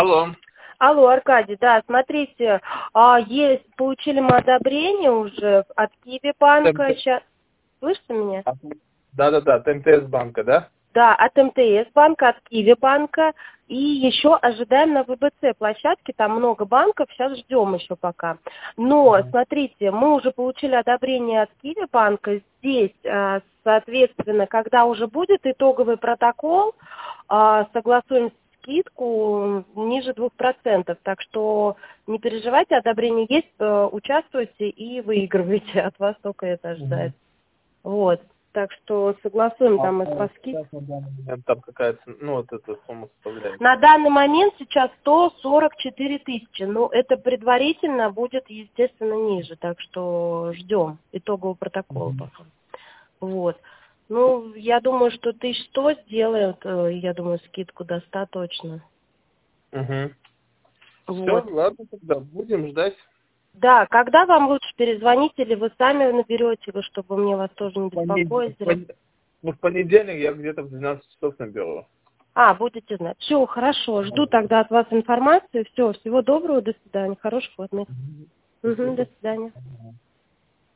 Алло. Алло, Аркадий, да, смотрите, получили мы одобрение уже от Киви банка. Сейчас, слышите меня? Да, от МТС банка, да? Да, от МТС банка, от Киви банка. И еще ожидаем на ВБЦ площадке, там много банков, сейчас ждем еще пока. Но, смотрите, мы уже получили одобрение от Киви банка. Здесь, соответственно, когда уже будет итоговый протокол, согласуем скидку ниже 2%. Так что не переживайте, одобрение есть, участвуйте и выигрывайте. От вас только это ожидает. Вот. Так что согласуем там и по скидке. Там какая-то, вот эта сумма составляет. На данный момент сейчас 144 тысячи. Но это предварительно будет, естественно, ниже. Так что ждем итогового протокола пока. Вот. Ну, я думаю, что 1100 сделают. Я думаю, скидку до 100 точно. Угу. Вот. Все, ладно, тогда будем ждать. Да, когда вам лучше перезвонить, или вы сами наберете, чтобы мне вас тоже не беспокоить? В понедельник я где-то в 12 часов наберу. Будете знать. Все, хорошо. Жду тогда от вас информацию. Все, всего доброго, до свидания. Хороших выходных. До свидания.